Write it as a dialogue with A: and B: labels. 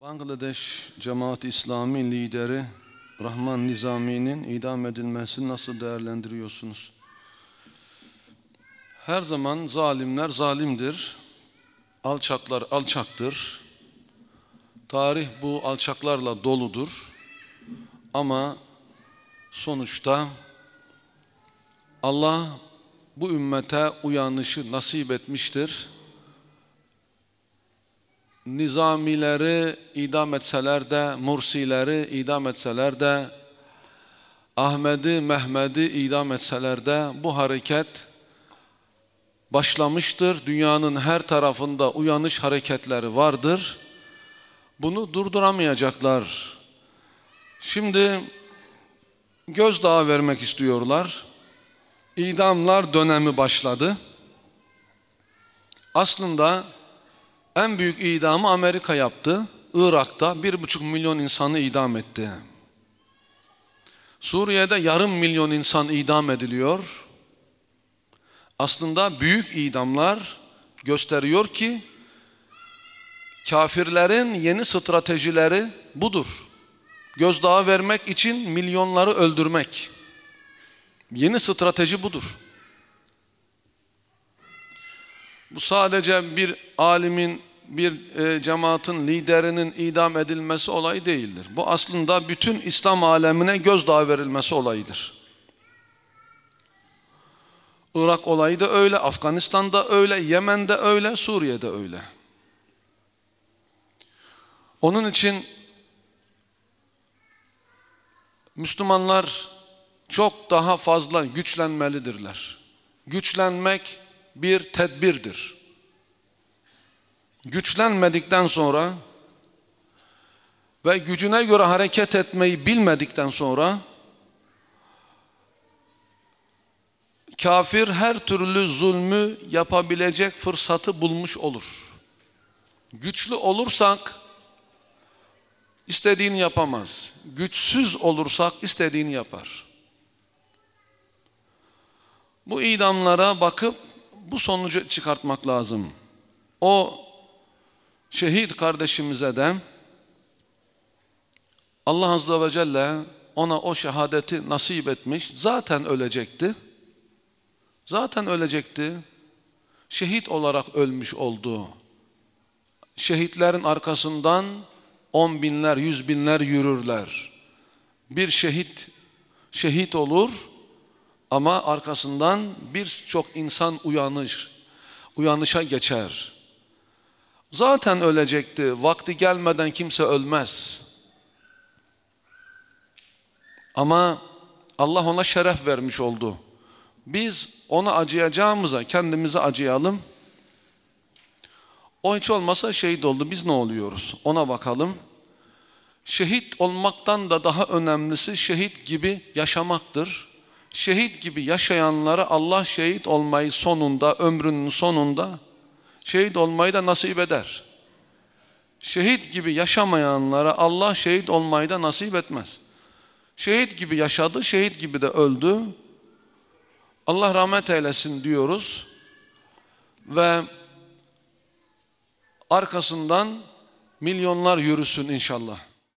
A: Bangladeş Cemaat-i İslami lideri Rahman Nizami'nin idam edilmesini nasıl değerlendiriyorsunuz? Her zaman zalimler zalimdir, alçaklar alçaktır. Tarih bu alçaklarla doludur. Ama sonuçta Allah bu ümmete uyanışı nasip etmiştir. Nizamileri idam etseler de, Mursileri idam etseler de, Ahmed'i, Mehmed'i idam etseler de bu hareket başlamıştır. Dünyanın her tarafında uyanış hareketleri vardır. Bunu durduramayacaklar. Şimdi gözdağı vermek istiyorlar. İdamlar dönemi başladı. Aslında en büyük idamı Amerika yaptı. Irak'ta 1,5 milyon insanı idam etti. Suriye'de yarım milyon insan idam ediliyor. Aslında büyük idamlar gösteriyor ki kafirlerin yeni stratejileri budur. Gözdağı vermek için milyonları öldürmek. Yeni strateji budur. Bu sadece bir alimin, bir cemaatin liderinin idam edilmesi olayı değildir. Bu aslında bütün İslam alemine gözdağı verilmesi olayıdır. Irak olayı da öyle, Afganistan'da öyle, Yemen'de öyle, Suriye'de öyle. Onun için Müslümanlar çok daha fazla güçlenmelidirler. Güçlenmek bir tedbirdir. Güçlenmedikten sonra ve gücüne göre hareket etmeyi bilmedikten sonra kafir her türlü zulmü yapabilecek fırsatı bulmuş olur. Güçlü olursak istediğini yapamaz. Güçsüz olursak istediğini yapar. Bu idamlara bakıp bu sonucu çıkartmak lazım. O şehit kardeşimize de Allah Azze ve Celle ona o şehadeti nasip etmiş. Zaten ölecekti. Zaten ölecekti. Şehit olarak ölmüş oldu. Şehitlerin arkasından 10 binler, 100 binler yürürler. Bir şehit olur ama arkasından birçok insan uyanışa geçer. Zaten ölecekti. Vakti gelmeden kimse ölmez. Ama Allah ona şeref vermiş oldu. Biz ona acıyacağımıza kendimize acıyalım. O hiç olmasa şehit oldu. Biz ne oluyoruz? Ona bakalım. Şehit olmaktan da daha önemlisi şehit gibi yaşamaktır. Şehit gibi yaşayanlara Allah şehit olmayı sonunda, ömrünün sonunda şehit olmayı da nasip eder. Şehit gibi yaşamayanlara Allah şehit olmayı da nasip etmez. Şehit gibi yaşadı, şehit gibi de öldü. Allah rahmet eylesin diyoruz. Ve arkasından milyonlar yürüsün inşallah.